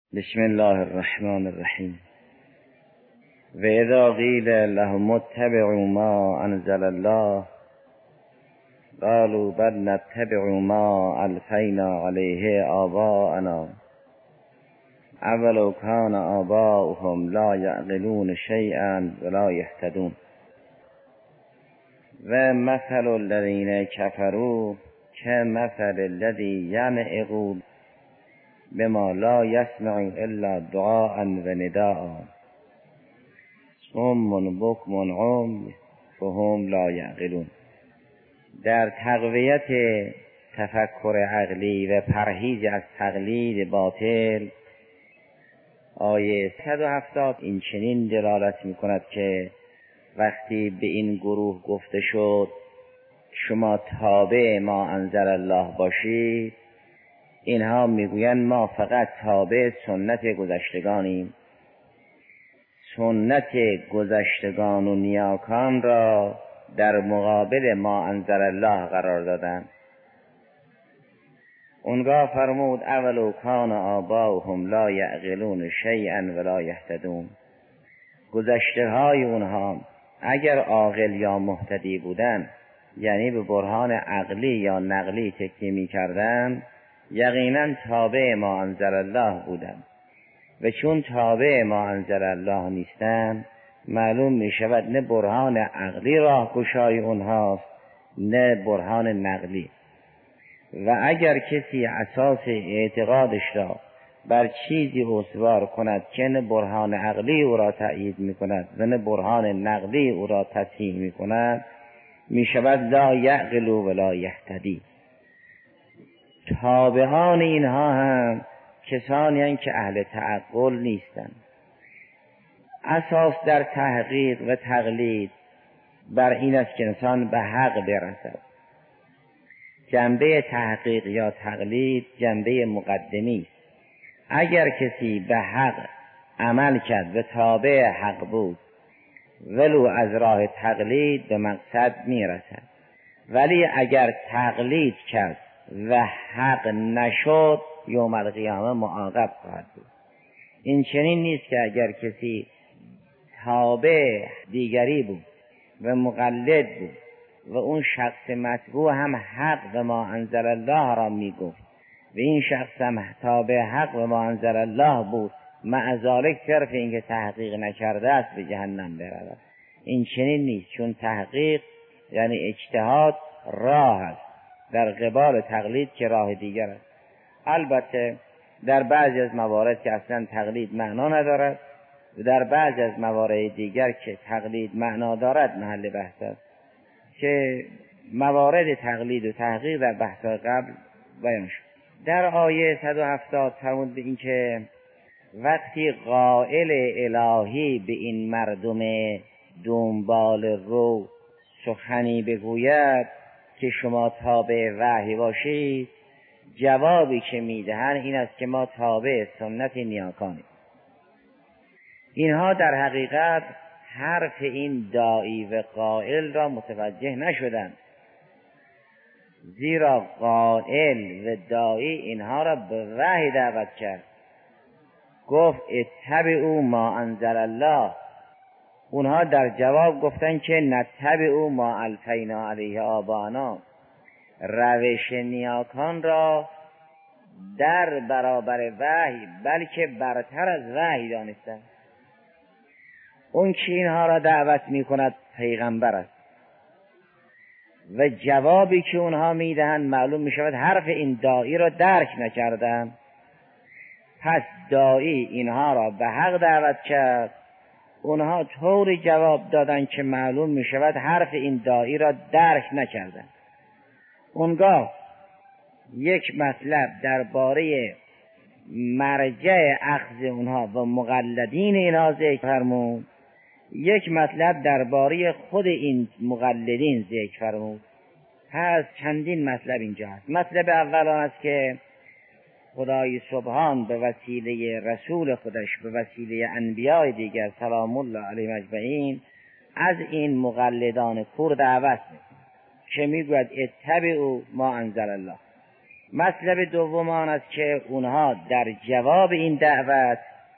بسم الله الرحمن الرحیم. و اذا قیل لهم اتبعوا ما انزل الله قالوا بل نتبع ما الفینا علیه آباءنا اولو کان آباؤهم لا یعقلون شیئا ولا یهتدون و مثل الذین کفروا کمثل الذی ینعق بما لا یسمع الا دعاء و نداء صم بکم عمی فهم لا یعقلون. در تقویت تفکر عقلی و پرهیز از تقلید باطل آیه 170 این چنین دلالت می کند که وقتی به این گروه گفته شد شما تابع ما انزل الله باشید، اینها میگویند ما فقط تابع سنت گذشتگانیم. سنت گذشتگان و نیاکان را در مقابل ما انزل الله قرار دادند. اونگاه فرمود اولو کان آباؤهم لا یعقلون شیئا ولا یهتدون. گذشته های اونها اگر عاقل یا مهتدی بودند، یعنی به برهان عقلی یا نقلی تکیه می‌کردند، یقینا تابع ما انزل الله بودند. و چون تابع ما انزل الله نیستند، معلوم می شود نه برهان عقلی راهگشای اونهاست نه برهان نقلی. و اگر کسی اساس اعتقادش را بر چیزی استوار کند که نه برهان عقلی او را تأیید می کند و نه برهان نقلی او را تصحیح می کند، می شود لا یعقل ولا یهتدی. تابعان اینها هم کسانی هستند که اهل تعقل نیستند. اساس در تحقیق و تقلید بر این است که انسان به حق برسد. جنبه تحقیق یا تقلید جنبه مقدمی است. اگر کسی به حق عمل کرد و تابع حق بود ولو از راه تقلید به مقصد میرسد، ولی اگر تقلید کرد و حق نشد یوم القیامه معاقب خواهد بود. این چنین نیست که اگر کسی تابع دیگری بود و مقلد بود و اون شخص متبوع هم حق و ما انزل الله را میگفت و این شخص هم تابع حق و ما انزل الله بود، مع ذالک صرف اینکه تحقیق نکرده است به جهنم برود. این چنین نیست، چون تحقیق یعنی اجتهاد راه است در قبال تقلید که راه دیگر است. البته در بعضی از موارد که اصلا تقلید معنا ندارد و در بعضی از موارد دیگر که تقلید معنا دارد محل بحث است، که موارد تقلید و تحقیق در بحث قبل بیان شد. در آیه 170 فرمود به این که وقتی قائل الهی به این مردم دنبال رو سخنی بگوید که شما تابع وحی باشید، جوابی که میدهند این است که ما تابع سنت نیاکانیم. اینها در حقیقت حرف این داعی و قائل را متوجه نشدند، زیرا قائل و داعی اینها را به وحی دعوت کرد. گفت اتبعوا ما انزل الله. اونها در جواب گفتن که نتبعوا ما الفینا علیه آباءنا. روش نیاکان را در برابر وحی بلکه برتر از وحی دانستند. اون که اینها را دعوت می کند پیغمبر است و جوابی که اونها می دهند معلوم می شود حرف این داعی را درک نکردند. پس داعی اینها را به حق دعوت کرد، اونها طوری جواب دادند که معلوم می شود حرف این داعی را درک نکردند. اونگاه یک مطلب درباره مرجع اخذ اونها و مقلدین اینها ذکر فرمود، یک مطلب درباره خود این مقلدین ذکر فرمود. پس چندین مطلب اینجا هست. مطلب اول آن است که خدای سبحان به وسیله رسول خودش به وسیله انبیاء دیگر سلام الله علیهم اجمعین از این مقلدان کور دعوت می‌کند که میگوید اتبعوا ما انزل الله. مطلب دوم آن است که اونها در جواب این دعوت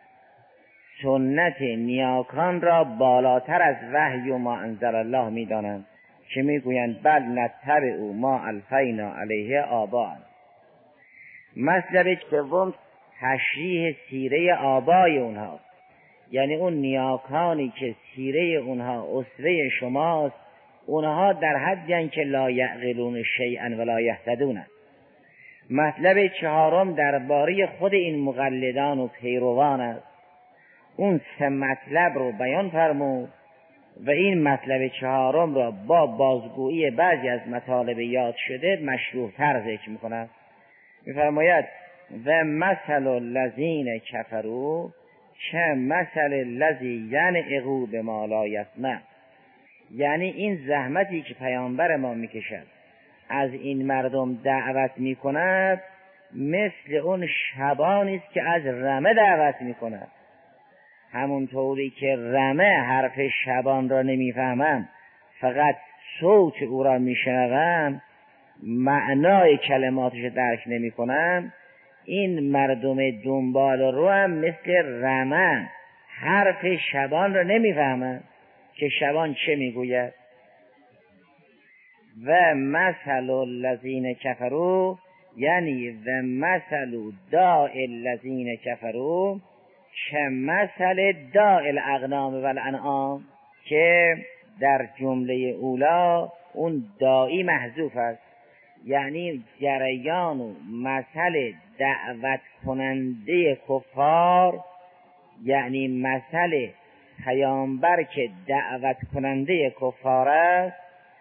سنت نیاکان را بالاتر از وحی و ما انزل الله می‌دانند که میگویند بل نتبع ما الفینا علیه آباء. مطلب سوم تشریح سیره آبای اونها، یعنی اون نیاکانی که سیره اونها اسوه شماست، اونها در حدی که لا یعقلون شیئا ولا یهتدون. مطلب چهارم درباره خود این مقلدان و پیروان است. اون سه مطلب رو بیان فرمود و این مطلب چهارم را با بازگویی بعضی از مطالب یاد شده مشروح تر ذکر می‌کند. می‌فرماید و مثل الذین کفروا کمثل الذی ینعق بما لا یسمع. یعنی این زحمتی که پیامبر ما میکشد از این مردم دعوت میکند مثل اون شبانی است که از رمه دعوت میکند. همونطوری که رمه حرف شبان را نمیفهمند، فقط صوت او را میشنوند، معنای کلماتش درک نمیکنند، این مردم دنبال رو هم مثل رمه حرف شبان را نمیفهمند که شبان چه میگوید. و مثل الذین کفروا یعنی و مثل داء الذین کفروا کمثل داء الاغنام والانعام، که در جمله اولا اون دائی محذوف است، یعنی جریان و مثل دعوت کننده کفار، یعنی مثل پیامبر که دعوت کننده کفار است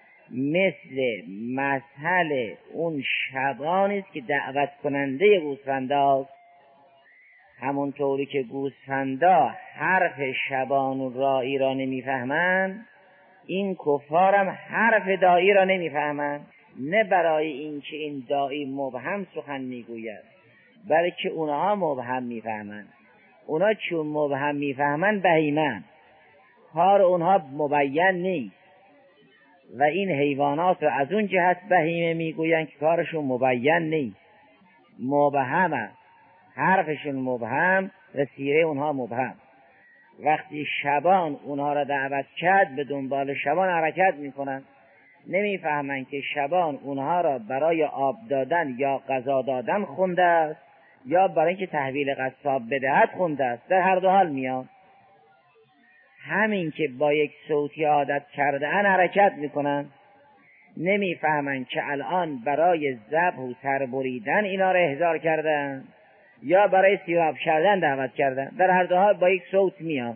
مثل مثل اون شبانی است که دعوت کننده گوسفنداست. همونطوری که گوسفندا حرف شبان و راعی را نمیفهمند، این کفار هم حرف داعی را نمیفهمند. نه برای اینکه این داعی مبهم سخن میگوید، بلکه اونها مبهم میفهمند. اونها چون مبهم میفهمند بهیمن، کار اونها مبین نیست. و این حیوانات را از اون جهت بهیمه میگویند که کارشون مبین نیست، مبهمه، حرفشون مبهم و سیره اونها مبهم. وقتی شبان اونها را دعوت کرد به دنبال شبان حرکت میکنند، نمیفهمند که شبان اونها را برای آب دادن یا غذا دادن خونده است یا برای اینکه تحویل قصاب بدهد خونده است. در هر دو حال میان. همین که با یک صوتی عادت کرده ان حرکت میکنن، نمیفهمن که الان برای ذبح و سر بریدن اینا را احضار کردن یا برای سیراب کردن دعوت کردن. در هر دو حال با یک صوت میان.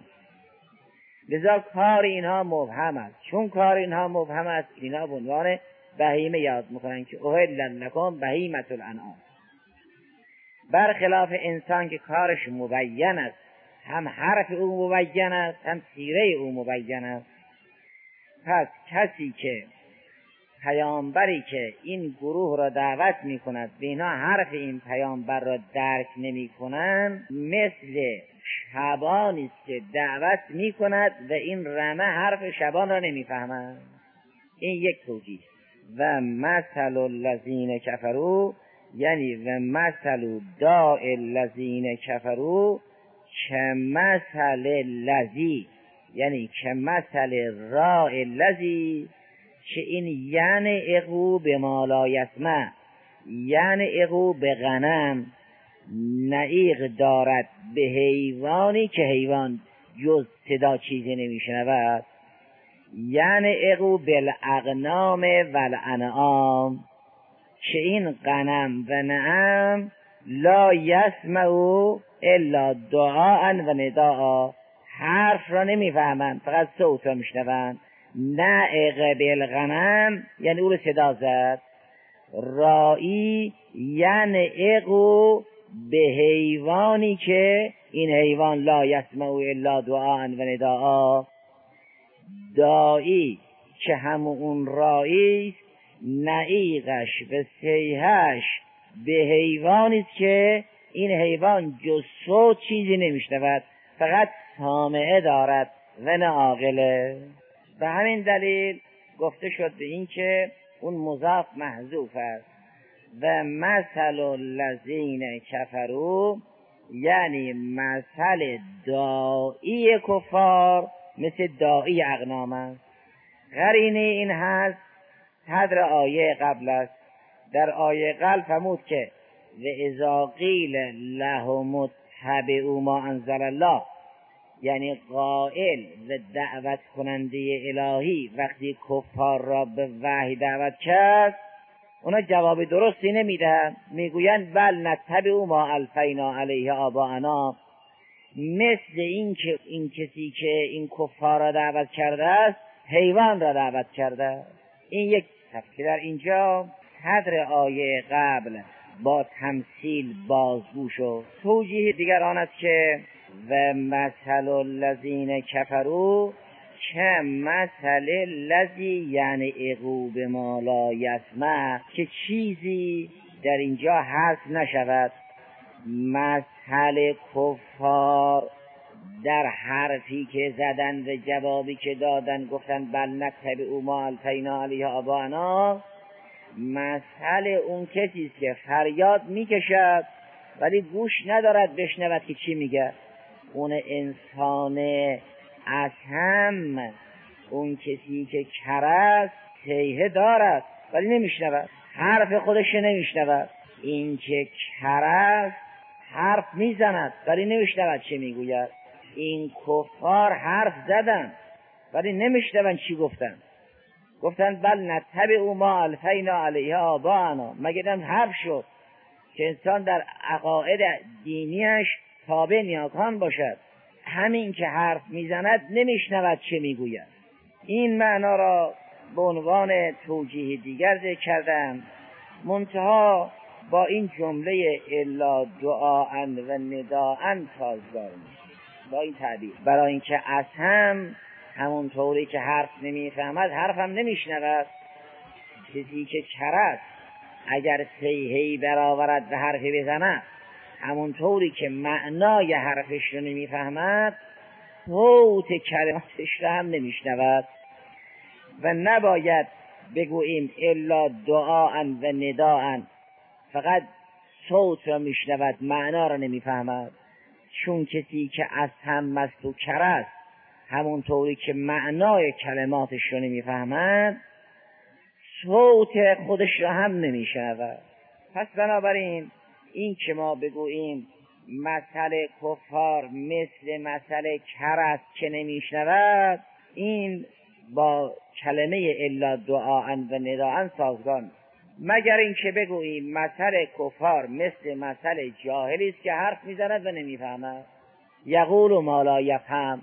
لذا کار اینها مبهم است. چون کار اینها مبهم است، اینا به عنوان بهیمه یاد میکنن که احل لکم بهیمة الانعام. برخلاف انسان که کارش مبین است، هم حرف او مبین است، هم سیره او مبین است. پس کسی که پیامبری که این گروه را دعوت می کند به اینا حرف این پیامبر را درک نمی کنند، مثل شبانی است که دعوت می کند و این رمه حرف شبان را نمی فهمند. این یک توجیه. و مثل الذین کفروا یعنی و مثل داء الذین کفروا کمثل الذی، یعنی کمثل راء الذی، که این یعنی اقو به ما لا یسمع، یعنی اقو به غنم، نعیق دارد به حیوانی که حیوان جز صدا چیزی نمیشنود، یعنی اقو بالاغنام والانعام، که این غنم و نعم لا یسمعو الا دعاء و نداء، حرف را نمیفهمند، فقط صوت را میشنوند. نعق بالغنم یعنی او رو صدا زد. رائی یعنی اقو به حیوانی که این حیوان لا یسمعو الا دعاء و نداء. دائی که همون رائی نعیقش و صیحش به حیوانی است که این حیوان جز صوت چیزی نمیشنود، فقط سامعه دارد و نه عاقله. به همین دلیل گفته شد به این که اون مضاف محذوف است و مثل الذین کفروا یعنی مثل داعی کفار مثل داعی اغنام است. قرینه این هست صدر آیه قبل است. در آیه قبل فرمود که و اذا قیل لهم اتبعوا ما انزل الله، یعنی قائل و دعوت کننده الهی وقتی کفار را به وحی دعوت کرد اونا جواب درستی نمیدن، میگویند بل نتبع ما الفینا علیه آباءنا، مثل این کسی که این کفار را دعوت کرده است حیوان را دعوت کرده. این یک تفسیر در اینجا صدر آیه قبل با تمثیل بازگو شد. توجیه دیگر آن است که و مثل الذین کفروا که مثل الذی یعنی عقوب ما لا یسمع، که چیزی در اینجا حذف نشود. مثل کفار در حرفی که زدن و جوابی که دادن گفتن بل نتبع ما الفینا علیه آباءنا، مثل اون کسی است که فریاد میکشد ولی گوش ندارد بشنود که چی میگه. اون انسان اصم، اون کسی که کرست تیه دارد ولی نمیشنود، حرف خودش نمیشنود. این که کرست حرف میزند ولی نمیشنود چی میگوید. این کفار حرف زدن ولی نمیشنون چی گفتن. گفتن بل نتبع ما الفینا علیه آباءنا، مگه دم حرف شد که انسان در عقاید دینیش تابع نیاکان باشد. همین که حرف میزند نمیشنود چه میگوید. این معنا را به عنوان توجیه دیگر ذکر کردم، منتها با این جمله الا دعاء و نداء سازگار نیست با این تعبیر، برای اینکه اصلا همون طوری که حرف نمیفهمد حرفم نمیشنود. کسی که کرد اگر صیحه‌ای برآورد و حرفی بزند همون طوری که معنای حرفش رو نمیفهمد صوت کلماتش رو هم نمیشنود. و نباید بگوییم الا دعاء و نداء، فقط صوت رو میشنود معنا رو نمیفهمد. چون کسی که از هم مست و کرست همون طوری که معنای کلماتش رو نمیفهمد صوت خودش رو هم نمیشنود. پس بنابراین این که ما بگوییم مثل کفار مثل کرست که نمیشنود، این با کلمه الا دعاء و نداء سازگار نیست، مگر این که بگوییم مثل کفار مثل جاهلی است که حرف میزند و نمیفهمد. یقول ما لا یفهم،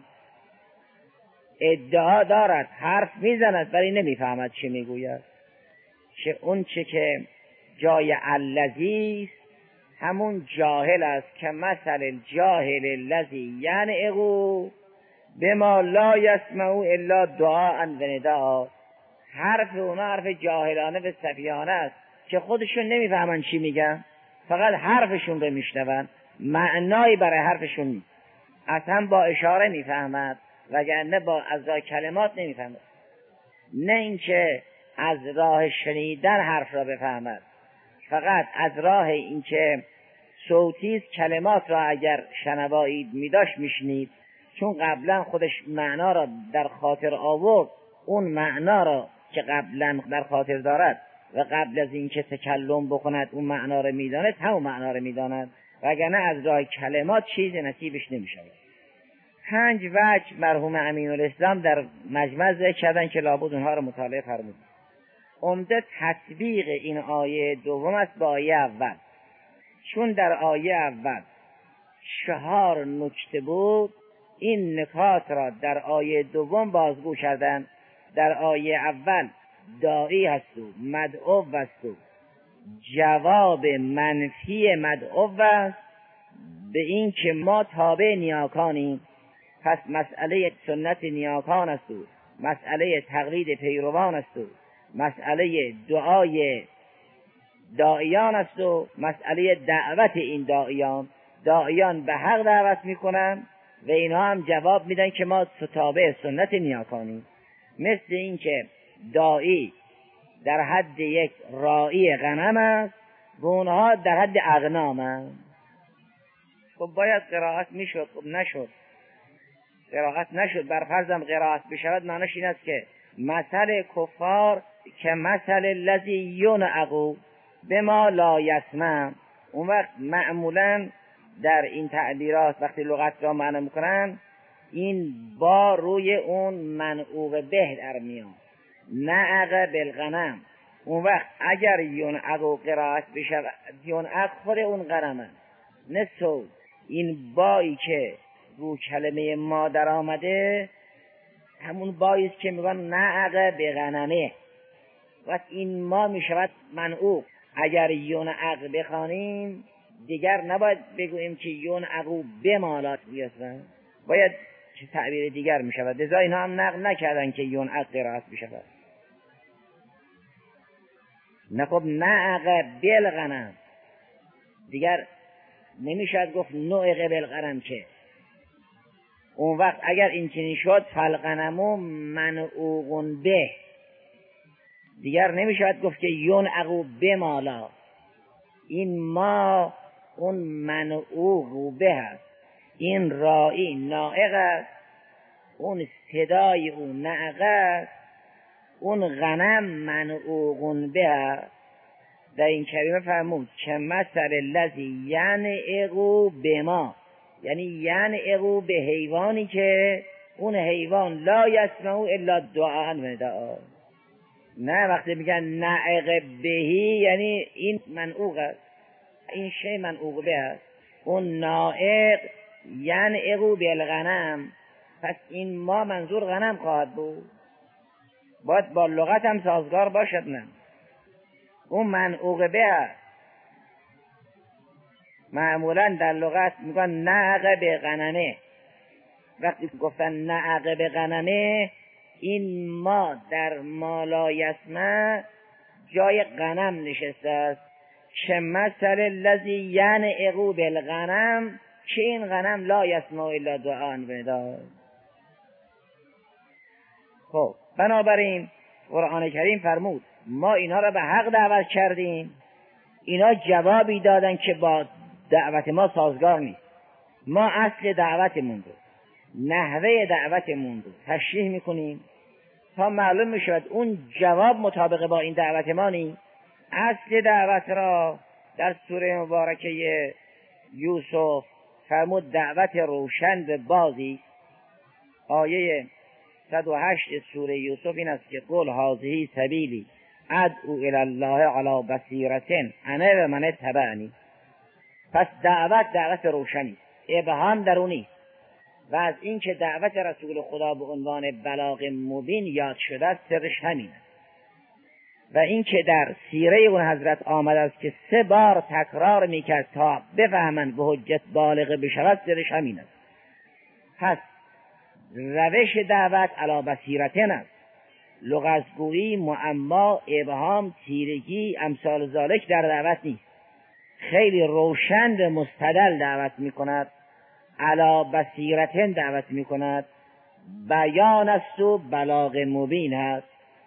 ادعا دارد حرف میزند ولی نمیفهمد چی میگوید. که اون چه که جای الذی همون جاهل است که مثل الجاهل الذی ینعقو بما لا یسمع الا دعاء و نداء. حرف اونا حرف جاهلانه و سفیهانه است که خودشون نمیفهمن چی میگن، فقط حرفشون رو میشنون، معنایی برای حرفشون نیست. اصلا با اشاره میفهمد وگرنه با از راه کلمات نمیفهمد. نه اینکه از راه شنیدن حرف را بفهمد، فقط از راه اینکه صوتی کلمات را اگر شنوایی میداشت میشنید، چون قبلا خودش معنا را در خاطر آورد، اون معنا را که قبلا در خاطر دارد و قبل از اینکه تکلم بکند اون معنا را میداند، همون معنا را میداند، وگرنه از راه کلمات چیز نصیبش نمیشود. 5 وجه مرحوم امین الاسلام در مجمع ذکر کردن که لابد اونها را مطالعه فرمود. عمده تطبیق این آیه دوم است با آیه اول، چون در آیه اول 4 نکته بود، این نکات را در آیه دوم بازگو کردن. در آیه اول داعی هست و مدعو است و جواب منفی مدعو است به این که ما تابع نیاکانیم، پس مسئله سنت نیاکان است و مسئله تقلید پیروان است و مسئله دعای داعیان است و مسئله دعوت این داعیان به حق دعوت میکنن و اینها هم جواب میدن که ما تابع سنت نیاکانیم. مثل این که داعی در حد یک راعی غنم است و اونها در حد اغنامن. خب باید قرائت میشد، خب نشد، قرائت نشد. بر فرضم قرائت بشود معنیش این است که مثل کفار که مثل الذی ینعق بما لا یسمع. اون وقت معمولا در این تعبیرات وقتی لغت را معنی میکنن این با روی اون منعوق به در میاد، نعق بالغنم. اون وقت اگر ینعق قرائت بشود، ینعق خود اون غنمه نسو، این بایی که رو کلمه ما در آمده همون بایی است که میگن نعق بغنمه، وقت این ما میشود منعوق. اگر ینعق بخوانیم دیگر نباید بگوییم که ینعق بمالات بیاسن، باید چه تعبیر دیگر میشود. لذا اینها هم نقل نکردن که ینعق قرائت بشود. نه خب نعق بالغنم دیگر نمیشد گفت نعق بالغنم که. اون وقت اگر این چنین شد فالغنمو منعوق به، دیگر نمیشد گفت که ینعق بمالا. این ما اون منعوق به هست، این رائی نائق است، اون صدای اون نعق است، اون غنم منعوق به هست. در این کلمه فرمود که مثل الذی ینعق بما، یعنی ینعق به حیوانی که اون حیوان لا یسمع الا دعاء و نداء. نه وقتی میگن نعق بهی یعنی این منعوق است، این شی منعوق به است. اون نائق ینعق بالغنم، پس این ما منظور غنم خواهد بود، باید با لغت هم سازگار باشد. نه اون منعوق به است. معمولا در لغت میگن نعق به غنمه. وقتی گفتن نعق به غنمه، این ما در ما لا یسمع جای غنم نشسته است. که مثل الذی ینعق بالغنم، که این غنم لا یسمع الا دعاء و نداء. خب بنابراین قرآن کریم فرمود ما اینا را به حق دعوت کردیم، اینا جوابی دادن که با دعوت ما سازگار نیست. ما اصل دعوتمون رو، نحوه دعوتمون رو تشریح میکنیم تا معلوم میشود اون جواب مطابق با این دعوت ما نیست. اصل دعوت را در سوره مبارکه یوسف فرمود دعوت روشن به بازی. آیه 108 سوره یوسف این است که قل هذه سبیلی ادعو الی الله علی بصیرة انا و من اتبعنی. پس دعوت روشنی، ابهام در اون نیست. و از این که دعوت رسول خدا به عنوان بلاغ مبین یاد شده است سرش همین است. و این که در سیره اون حضرت آمده است که 3 بار تکرار میکرد تا بفهمند به حجت بالغ بشود، سرش همین است. پس روش دعوت علی بصیرة است، لغزگویی، معما، ابهام، تیرگی، امثال ذالک در دعوت نیست. خیلی روشن و مستدل دعوت میکند، علی بصیرة دعوت میکند، بیان است و بلاغ مبین است.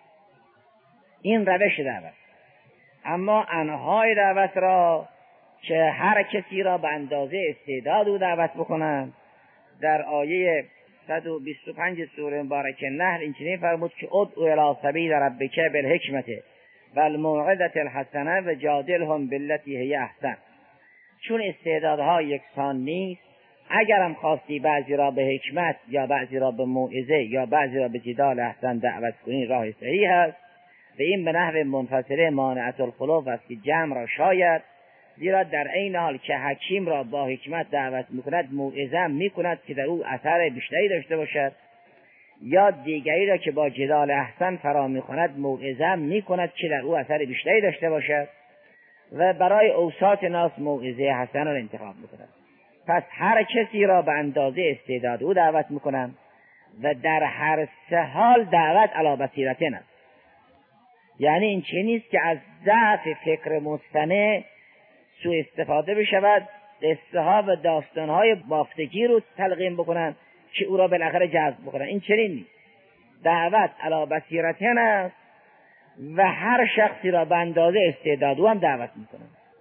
این روش دعوت. اما انواع دعوت را که هر کسی را به اندازه استعداد او دعوت بکنند، در آیه 125 سوره مبارکه نحل این چنین فرمود که ادعو الی سبیل ربک بالحکمة والموعظة الحسنة و جادلهم بالتي هی احسن. چون استعدادها یکسان نیست، اگرم خواستی بعضی را به حکمت یا بعضی را به موعظه یا بعضی را به جدال احسن دعوت کنی، راه صحیح است. و این به نحو منفصله مانعة الخلوف است که جمع را شاید، زیرا در این حال که حکیم را با حکمت دعوت میکند، موعظه میکند که در او اثر بیشتری داشته باشد، یا دیگری را که با جدال احسن فرا میخواند موعظه میکند که در او اثر بیشتری داشته باشد، و برای اوساط ناس موعظه حسن را انتخاب میکند. پس هر کسی را به اندازه استعداد او دعوت میکنم و در هر 3 حال دعوت علی بصیرة است. یعنی این چه نیست که از ضعف فکر مصطنع سوء استفاده بشود، قصه ها و داستان های بافتگی رو تلقین بکنن که او را بالاخره جذب بکنن. این چنین نیست. دعوت علی بصیرة است و هر شخصی را به اندازه استعداد او هم دعوت میکنن.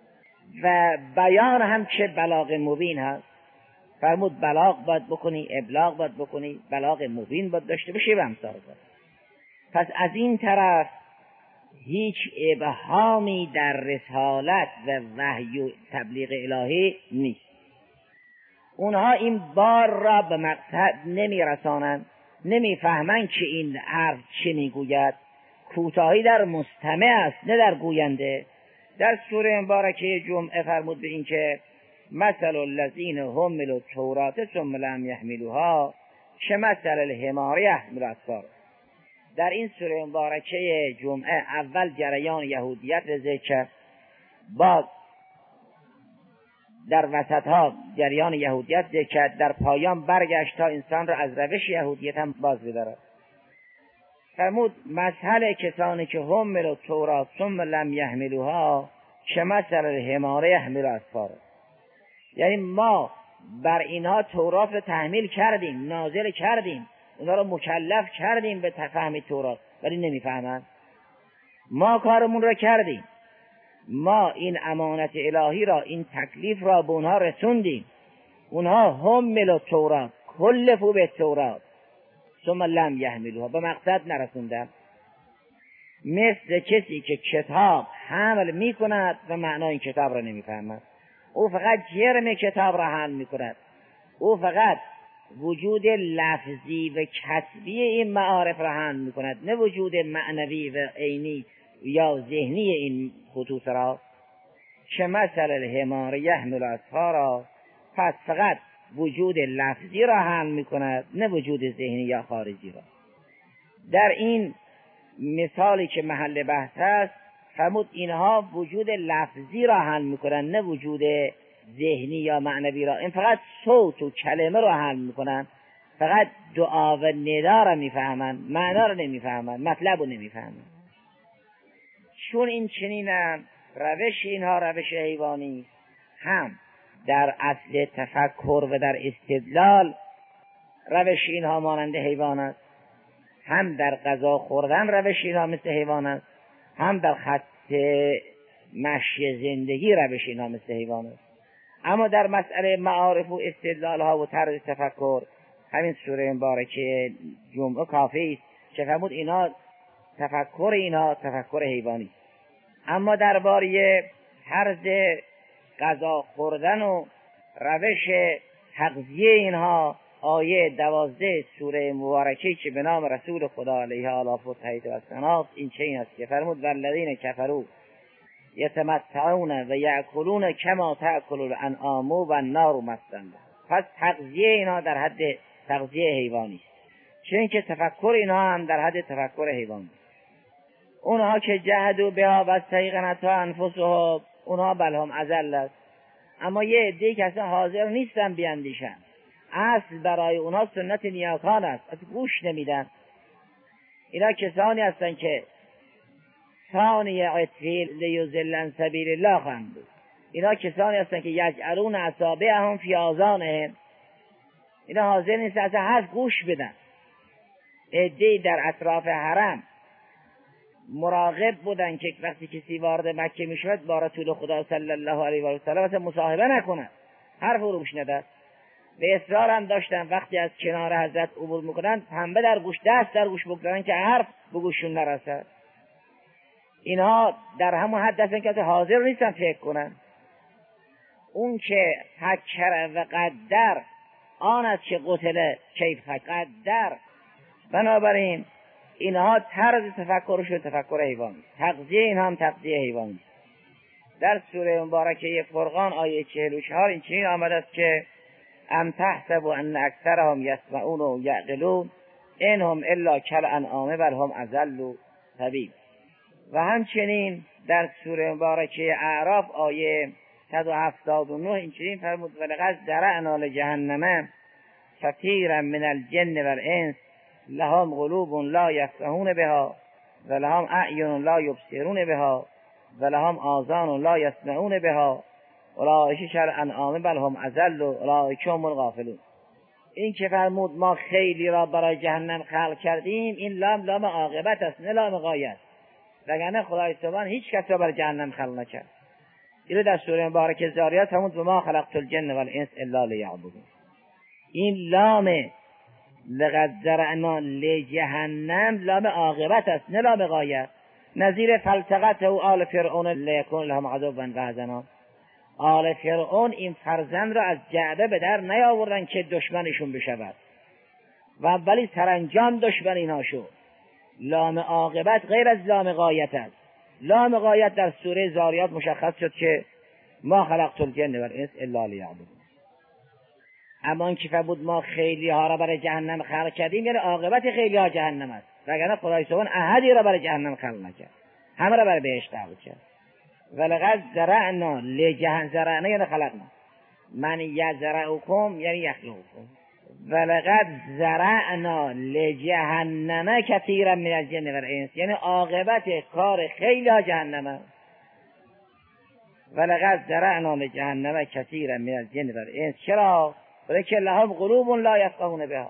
و بیان هم چه بلاغ مبین هست. فرمود بلاغ باید بکنی، ابلاغ باید بکنی، بلاغ مبین باید داشته باشی و امثال. پس از این طرف هیچ ابهامی در رسالت و وحی و تبلیغ الهی نیست. اونها این بار را به مقصد نمیرسانند، نمیفهمند که این حرف چه میگوید. کوتاهی در مستمع است نه در گوینده. در سوره مبارکه جمعه فرمود به این که مثل الذین حملوا التوراة ثم لم یحملوها کمثل الحمار یحمل اسفارا. در این سوره مبارکه جمعه اول جریان یهودیت را ذکر کرد، بعد در وسط ها جریان یهودیت ذکر کرد، در پایان برگشت تا انسان را از روش یهودیت هم باز بدارد. فرمود مثل کسانی که حملوا التوراة ثم لم یحملوها کمثل الحمار یحمل اسفارا. یعنی ما بر اینها تورات رو تحمیل کردیم، نازل کردیم، اونا رو مکلف کردیم به فهم تورات، ولی نمیفهمند. ما کارمون رو کردیم، ما این امانت الهی را، این تکلیف را به اونها رسوندیم. اونها حملوا التوراة کلفوا بالتوراة ثم لم یحملوها، به مقصد نرسوندن. مثل کسی که کتاب حمل میکند و معنای این کتاب را نمیفهمد. او فقط جرم کتاب را حمل میکند، او فقط وجود لفظی و کسبی این معارف را حمل میکند، نه وجود معنوی و عینی یا ذهنی این خطوط را. چه مثل الحمار یحمل اسفارا، پس فقط وجود لفظی را حمل میکند، نه وجود ذهنی یا خارجی را. در این مثالی که محل بحث است فرمود اینها وجود لفظی را حمل میکنن، نه وجود ذهنی یا معنوی را. این فقط صوت و کلمه را حمل میکنن، فقط دعا و ندا را میفهمن، معنا را نمیفهمن، مطلب را نمیفهمن. چون این چنین روش اینها روش حیوانی، هم در اصل تفکر و در استدلال روش اینها مانند حیوان است، هم در غذا خوردن روش اینها مثل حیوان است، هم در خط مشی زندگی روش اینها مثل حیوان است. اما در مسئله معارف و استدلال ها و طرز تفکر همین سوره مبارکه جمعه کافی است که فرمود اینا تفکر اینها تفکر حیوانی. اما درباره طرز غذا خوردن و روش تغذیه اینها آیه 12 سوره مبارکه که به نام رسول خدا علیه آلاف و تحیید و سنات این چنین است که فرمود والذین کفروا یتمتعون و یأکلون کما تأکل الانعام و النار مثلا. پس تغذیه اینها در حد تغذیه حیوانی است، چون که تفکر اینها هم در حد تفکر حیوانی. اونها که جهدوا بها و استیقنتها انفسهم، اونها بل هم اضل است. اما یه عده که اصلا حاضر نیستن بیاندیشن، اصل برای اونها سنت نیاکان است، اصلا گوش نمیدن. اینا کسانی هستن که ثانی عطفی لیضلن سبیل الله خواهند بود. اینا کسانی هستن که یجعلون اصابعهم فی آذانهم، اینا حاضر نیستن اصلا حرف گوش بدن. عده‌ای در اطراف حرم مراقب بودن که وقتی کسی وارد مکه میشود با رسول خدا صلی الله علیه و سلم اصلا مصاحبه نکنن، حرف رو گوش ندن. به اصرار هم داشتن وقتی از کنار حضرت عبور میکنن پنبه در گوش، دست در گوش بگذارن که حرف به گوششون نرسد. اینها در همون حد هستن که حاضر نیستن فکر کنن. اون که فکر و قدر آن است که قتل کیف قدر. بنابراین اینها طرز تفکرشون تفکر حیوانی، تغذیه اینها هم تغذیه حیوانی. در سوره مبارکه فرقان آیه 44 این چنین آمده است که ام تحسب ان اکثرهم یسمعون و یعقلون انهم الا کالانعام بل هم اضل سبیل. و همچنین در سوره مبارکه اعراف آیه 179 این چنین فرمود ولقد ذرأنا لجهنم کثیرا من الجن والانس لهم قلوب لا یفقهون بها و لهم اعین لا یبصرون بها و لهم آذان لا یسمعون بها اولئک کالانعام بل هم اضل اولئک هم الغافلون. این که فرمود ما خیلی را برای جهنم خلق کردیم، این لام عاقبت است نه لام غایه است، وگرنه خدای سبحان هیچ کس را برای جهنم خلق نکرد. این در سوره مبارکه ذاریات همون و ما خلقت الجن والانس الا لیعبدون. این لام لقد ذرأنا لجهنم لام عاقبت است نه لام غایه. نظیر فلتقته آل فرعون لیکون لهم عذابا و حزنا. آل فرعون این فرزند را از جعبه به در نیاوردن که دشمنشون بشود و ولی سرانجام دشمن اینها شد. لام عاقبت غیر از لام غایت است. لام غایت در سوره ذاریات مشخص شد که ما خلقت الجن والانس الا لیعبدون. اما این که بود ما خیلی ها را برای جهنم خلق کردیم، یعنی عاقبت خیلی ها جهنم است، وگرنه خدای سبحان احدی را برای جهنم خلق نکرد، همه را برای بهشت خلق کرد. ولقد ذرأنا لجهنم، ذرأنا یعنی خلقنا، من یذرأکم یعنی یخلقکم. ولقد ذرأنا لجهنم کثیرا من الجن والانس، یعنی عاقبت کار خیلی ها جهنم است. ولقد ذرأنا لجهنم کثیرا من الجن والانس. چرا؟ ولکن لهم قلوب لا یفقهون بها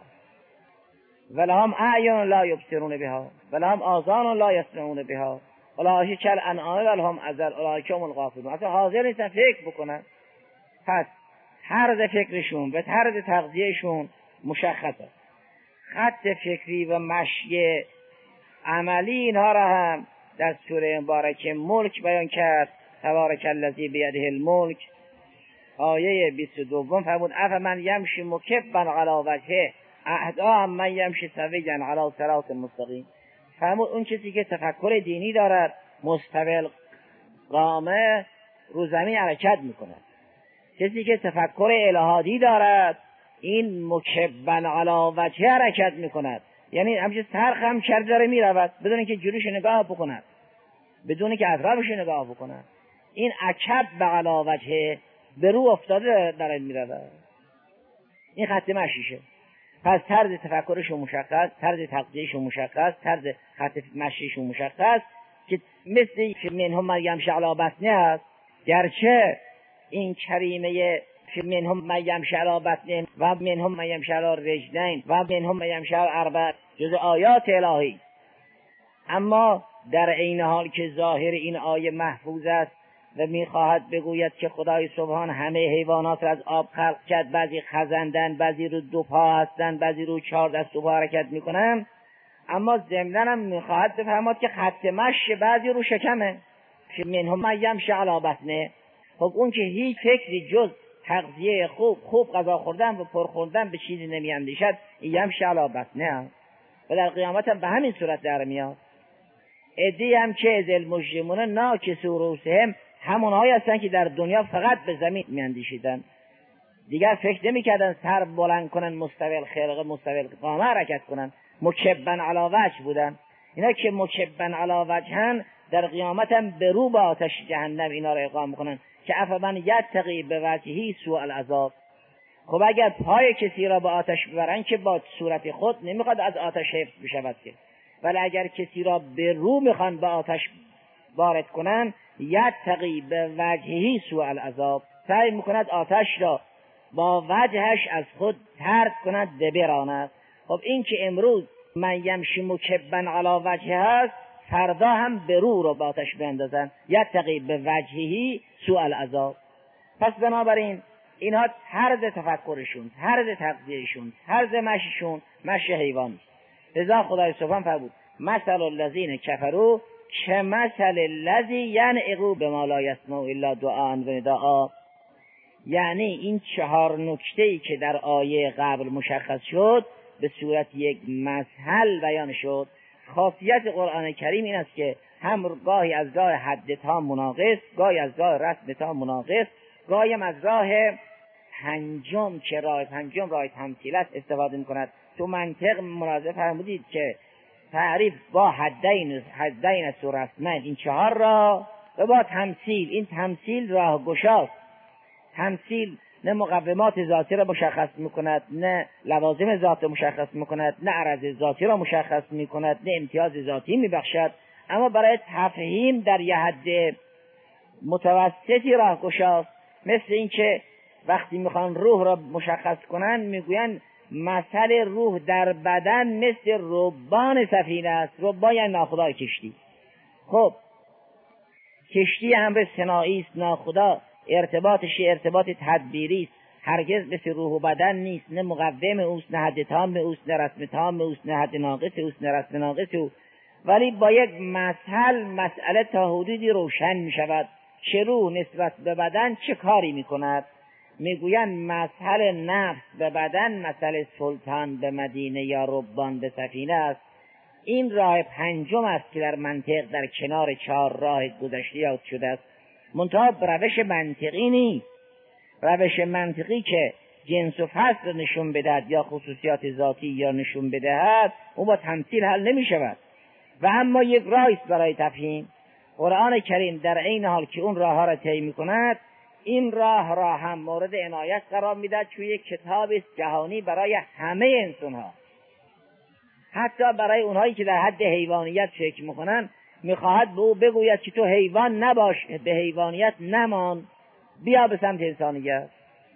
ولهم اعین لا یبصرون بها ولهم آذان لا یسمعون بها اولئک کالانعام بل هم اضل اولئک هم الغافلون. اصلا حاضر نیستن فکر بکنن. پس طرز فکرشون به طرز تغذیهشون مشخصه. خط فکری و مشی عملی اینها را هم در سوره مبارکه ملک بیان کرد. تبارک الذی بیده الملک آیه 22 فرمود افمن یمشی مکبا علی وجهه اهدی من یمشی سویا علی صراط مستقیم. فرمود اون کسی که تفکر دینی دارد مستقل قامه رو زمین حرکت میکند. کسی که تفکر الهادی دارد این مکبا علی وجهه حرکت میکند، یعنی همچنین سر خم کرده داره میرود بدون اینکه جلوش نگاه بکند، بدون اینکه اطرافش نگاه بکند. این اکب علی وجهه به رو افتاده داره میرود. این خط مشیشه. پس طرز تفکرشون مشخص، طرز تغذیهشون مشخص، طرز خط مشیشون مشخص که مثل منهم من یمشی علی بطنه است. گرچه این کریمه که منهم من یمشی علی بطنه و منهم من یمشی علی رجلین و منهم من یمشی علی اربع جز آیات الهی، اما در عین حال که ظاهر این آیه محفوظ است و میخواهد بگوید که خدای سبحان همه حیوانات را از آب خلق کرد، بعضی خزندن، بعضی رو دو پا هستند، بعضی رو 4 دست و پا حرکت میکنن، اما ضمناً هم میخواهد بفرماد که خط مشی بعضی رو شکمه که منهم من یمشی علی بطنه. خب اون که هیچ فکری جز تغذیه خوب غذا خوردن و پر خوردن به چیزی نمیاندیشد، یمشی علی بطنه و در قیامت هم به همین صورت در میاد. ادی هم که از المجرمون ناکسوا رؤوسهم، همونهایی هستن که در دنیا فقط به زمین میاندیشیدن، دیگر فکر نمیکردن سر بلند کنن، مستقل خلقه مستقل قامه حرکت کنن، مکبا علی وجه بودن. اینا که مکبا علی وجهن در قیامت هم به رو به آتش جهنم اینا را اقامه میکنن که افمن یتقی بوجهه سوء العذاب. خب اگر پای کسی را به آتش ببرن که با صورت خود نمیخواد از آتش حفظ بشود که، ولی اگر کسی را به رو میخوان به آتش وارد کنن، یتقی به وجهه سوء العذاب، سعی میکند آتش را با وجهش از خود طرد کند ببراند. خب این که امروز من یمشی مکبا علی وجهه هست، فردا هم به رو را به آتش بندازن، یتقی به وجهه سوء العذاب. پس بنابراین اینها طرز تفکرشون، طرز تغذیهشون، طرز مشیشون مشی حیوانی. لذا خدای سبحان فرمود مثل الذین کفروا کمثل الذی ینعق بما لا یسمع الا دعاء و نداء. یعنی این 4 نکته‌ای که در آیه قبل مشخص شد به صورت یک مثل بیان شد. خاصیت قرآن کریم این است که هم گاهی از راه حد تام مناقص، گاهی از راه رسم تام مناقص، گاهی از راه پنجم که راه پنجم راه تمثیل است استفاده می‌کند. تو منطق ملاحظه فرمودید که تعریف با حدین است و رسمین، این 4 را و با تمثیل، این تمثیل راه گشاست. تمثیل نه مقومات ذاتی را مشخص میکند، نه لوازم ذات مشخص میکند، نه عرض ذاتی را مشخص میکند، نه امتیاز ذاتی میبخشد، اما برای تفهیم در یه حد متوسطی راه گشاست. مثل این که وقتی میخوان روح را مشخص کنن میگوین مثل روح در بدن مثل ربان سفینه است. ربان یعنی ناخدای کشتی. خب کشتی امر صناعی است ناخدا، ارتباطش ارتباط تدبیری است، هرگز مثل روح و بدن نیست، نه مقوم اوست، نه حد تام اوست، نه رسم تام اوست، نه حد ناقص اوست، نه رسم ناقص اوست. ولی با یک مسئله تا حدودی روشن می شود. چه روح نسبت به بدن چه کاری می کند؟ میگویند مسئله نفس به بدن مسئله سلطان به مدینه یا ربان به سفینه است. این راه پنجم است که در منطق در کنار 4 راه گذشته یاد شده است. منتها روش منطقی نیست. روش منطقی که جنس و فصل نشون بدهد یا خصوصیات ذاتی یا نشون بدهد، اون با تمثیل حل نمی شود و اما یک راه است برای تفهیم. قرآن کریم در عین حال که اون راه ها را طی می‌کند، این راه را هم مورد عنایت قرار میدهد، چون یک کتاب است جهانی برای همه انسان‌ها، حتی برای اونهایی که در حد حیوانیت فکر می‌کنند. می‌خواهد به او بگوید که تو حیوان نباش، به حیوانیت نمان، بیا به سمت انسانیت.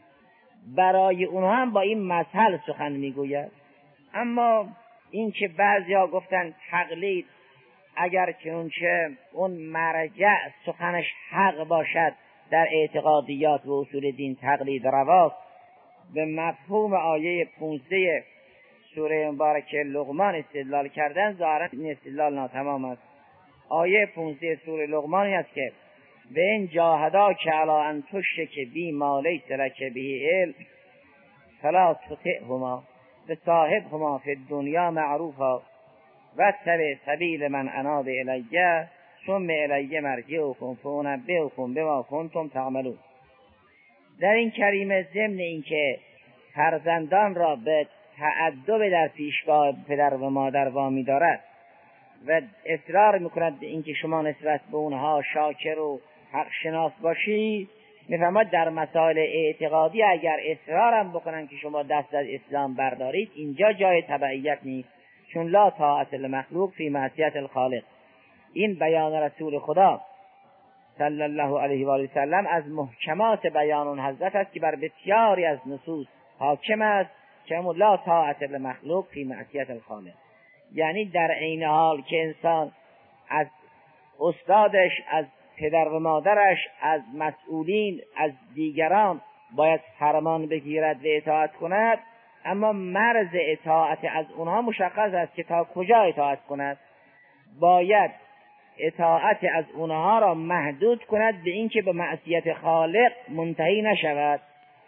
برای اونها هم با این مثل سخن میگوید. اما این که بعضیا گفتن تقلید اگر چنانچه اون مرجع سخنش حق باشد در اعتقادیات و اصول دین تقلید رواست، به مفهوم آیه 15 سوره مبارکه لقمان استدلال کردن، ظاهرا این استدلال ناتمام است. آیه 15 سوره لقمان است که به این جاهداک علی ان تشرک بی ما لیس لک به علم فلا تطعهما وصاحبهما فی الدنیا معروفا واتبع سبیل من اناب الی ثم الی مرجعکم فانبئکم بما کنتم تعملون. در این کریمه ضمن اینکه فرزندان را به تأدب در پیشگاه پدر و مادر وامی دارد و اصرار میکند اینکه شما نسبت به اونها شاکر و حق شناس باشید، میفرماید در مسائل اعتقادی اگر اصرارم بکنن که شما دست از اسلام بردارید، اینجا جای تبعیت نیست، چون لا طاعت المخلوق فی معصیت الخالق. این بیان رسول خدا صلی الله علیه و آله وسلم از محکمات بیان حضرت است که بر بسیاری از نصوص حاکم است که لا طاعت المخلوق فی معصیت الخالق. یعنی در عین حال که انسان از استادش، از پدر و مادرش، از مسئولین، از دیگران باید فرمان بگیرد و اطاعت کند، اما مرز اطاعت از اونها مشخص است که تا کجا اطاعت کند. باید اطاعت از اونها را محدود کند به اینکه به معصیت خالق منتهی نشود.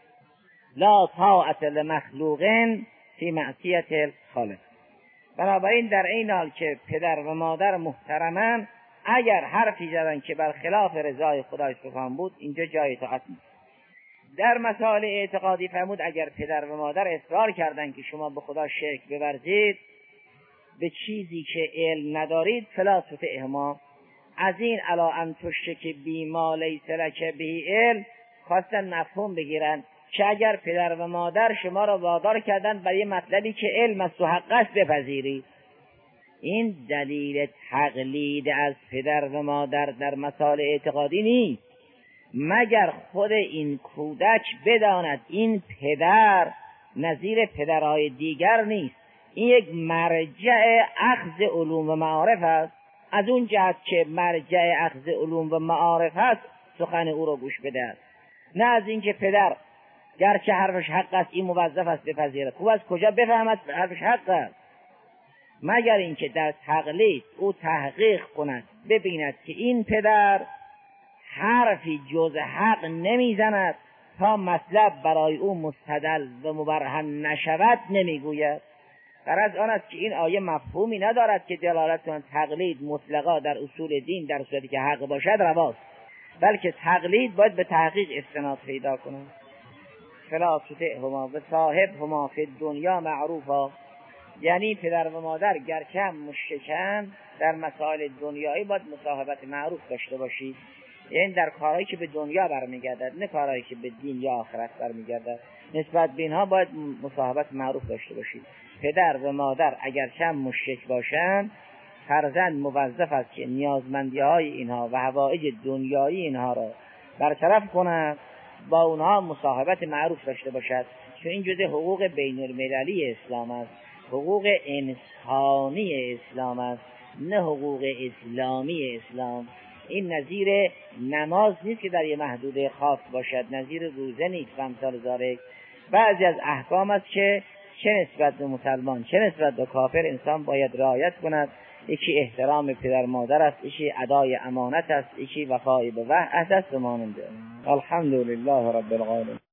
لا طاعت لمخلوق فی معصیت الخالق. بنابراین در این حال که پدر و مادر محترمن، اگر حرفی زدن که بر خلاف رضای خدای سبحان بود، اینجا جای اطاعت نیست. در مسائل اعتقادی فرمود اگر پدر و مادر اصرار کردن که شما به خدا شرک بورزید به چیزی که علم ندارید، فلا تطعهما، از این الا ان تشرک بی ما لیس لک به علم خواستن مفهوم بگیرن که اگر پدر و مادر شما را وادار کردن برای مطلبی که علم است و حق است بپذیرید، این دلیل تقلید از پدر و مادر در مسائل اعتقادی نیست، مگر خود این کودک بداند این پدر نظیر پدرهای دیگر نیست، این یک مرجع اخذ علوم و معارف است. از اون جهت که مرجع اخذ علوم و معارف است سخن او را گوش بده، نه از این که پدر گرچه حرفش حق است این موظف است بپذیرد. خوب از کجا بفهمد حرفش حق است؟ مگر اینکه در تقلید او تحقیق کند، ببیند که این پدر حرفی جز حق نمیزند، تا مطلب برای او مستدل و مبرهن نشود نمیگوید. غرض آن است که این آیه مفهومی ندارد که دلالت کند تقلید مطلقا در اصول دین در صورتی که حق باشد رواست، بلکه تقلید باید به تحقیق استناد پیدا کند. فلا تطعهما و صاحبهما فی الدنیا معروفا، یعنی پدر و مادر گرچه هم مشرکند در مسائل دنیایی باید مصاحبت معروف داشته باشید، یعنی در کارهایی که به دنیا برمیگردد، نه کارهایی که به دین یا آخرت برمیگردد. نسبت به اینها باید مصاحبت معروف داشته باشید. پدر و مادر اگرچه هم مشرک باشند، فرزند موظف است که نیازمندی‌های اینها و حوائج دنیایی اینها را برطرف کند، با اونها مصاحبت معروف داشته باشد، چون این جزء حقوق بین المللی اسلام است، حقوق انسانی اسلام است، نه حقوق اسلامی اسلام. این نظیر نماز نیست که در یه محدوده خاص باشد، نظیر روزه نیست و امثال ذالک. بعضی از احکام است که چه نسبت به مسلمان چه نسبت به کافر انسان باید رعایت کند. یکی احترام پدر مادر است، یکی ادای امانت است، یکی وفای به عهد است و ماننده. الحمدلله رب العالمین.